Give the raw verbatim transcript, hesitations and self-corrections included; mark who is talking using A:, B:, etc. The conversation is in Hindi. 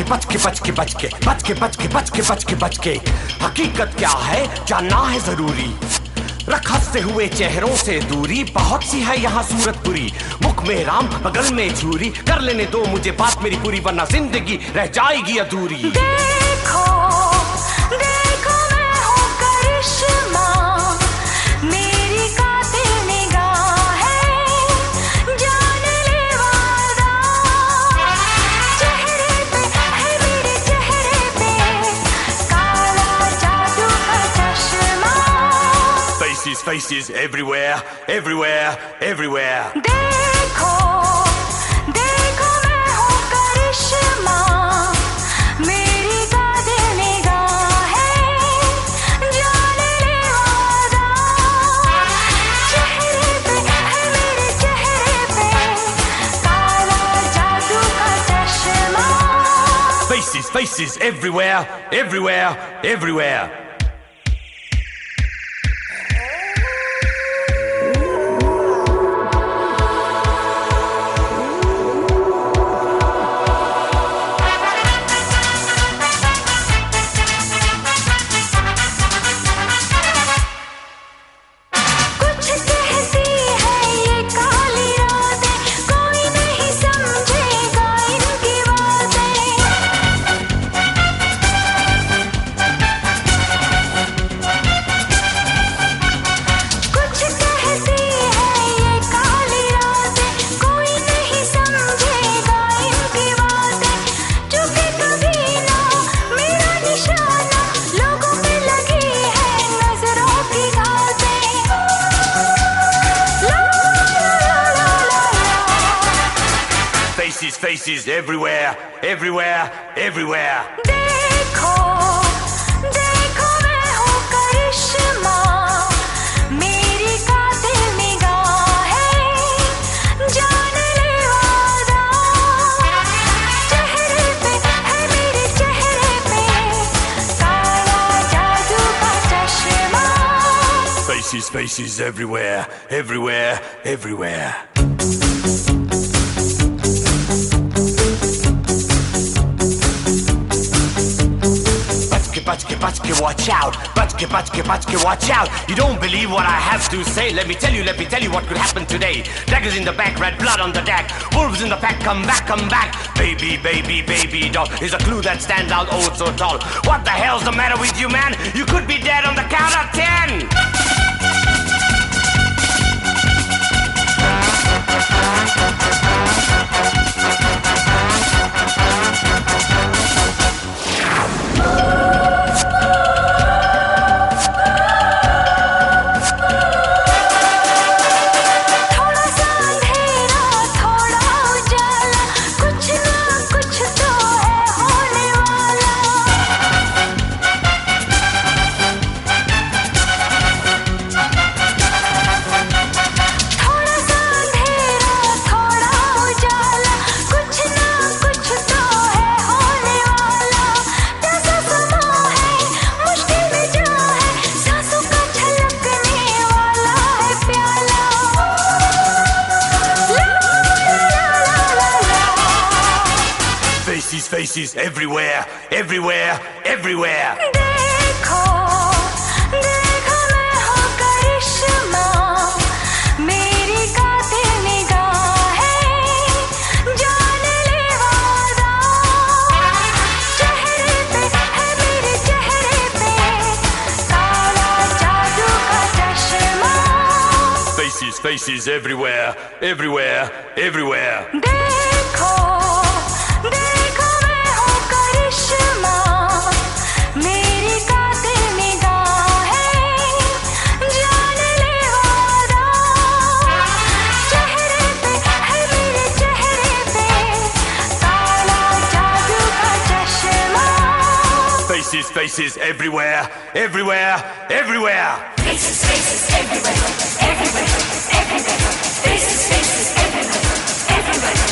A: बच के बच के बच के बच के बच के बच के बच के बच के हकीकत क्या है जानना है जरूरी। रख हंसते हुए चेहरों से दूरी, बहुत सी है यहाँ सूरत बुरी। मुख में राम बगल में छुरी, कर लेने दो मुझे बात मेरी पूरी, वरना जिंदगी रह जाएगी अधूरी।
B: देखो देखो मैं हूँ करिश्मा, मेरी कातिल निगाह है, जान ले वादा। चेहरे पे है मेरे चेहरे पे काला जादू का चश्मा।
A: Faces, faces everywhere, everywhere, everywhere.
B: देखो देखो मैं हूँ करिश्मा, मेरी कातिल निगाह है, जान ले वादा। चेहरे पे है मेरे चेहरे पे काला जादू का चश्मा।
A: Faces, faces everywhere, everywhere, everywhere.
B: कुछ कहती है ये काली रातें, कोई नहीं समझेगा इनकी बातें। कुछ कहती है ये काली रातें, कोई नहीं समझेगा इनकी बातें। चुके कभी ना मेरा निशाना, लोगों पे लगी है नजरों की घातें। ला ला ला ला ला।
A: Faces, faces everywhere, everywhere, everywhere.
B: देखो देखो मैं हूँ करिश्मा, मेरी कातिल निगाह है, जान ले वादा। चेहरे पे है मेरे चेहरे पे काला जादू का चश्मा।
A: Faces, faces everywhere, everywhere, everywhere. Bach ke bach ke watch out, bach ke bach ke bach ke watch out. You don't believe what I have to say, let me tell you, let me tell you what could happen today. Daggers in the back, red blood on the deck, wolves in the pack, come back, come back. Baby, baby, baby doll is a clue that stands out oh so tall. What the hell's the matter with you, man? You could be dead on the count of ten.
B: थोड़ा सा अंधेरा थोड़ा उजाला, कुछ ना कुछ तो है होने वाला। थोड़ा सा अंधेरा थोड़ा उजाला, कुछ ना कुछ तो है होने वाला। प्यासा समा है मुश्किल में जो है, सांसों का छलकने वाला है प्याला। ला ला ला ला ला।
A: Faces, faces everywhere, everywhere, everywhere.
B: देखो देखो मैं हूँ करिश्मा, मेरी कातिल निगाह है, जान ले वादा। चेहरे पे है मेरे चेहरे पे काला जादू का चश्मा।
A: Faces, faces everywhere, everywhere, everywhere.
B: देखो देखो मैं हूँ करिश्मा, मेरी कातिल निगाह है, जान ले वादा। चेहरे पे है मेरे चेहरे पे काला जादू का चश्मा।
A: Faces, faces everywhere, everywhere, everywhere.
B: Faces, faces everywhere, everywhere, everywhere. Faces, faces everywhere, everywhere.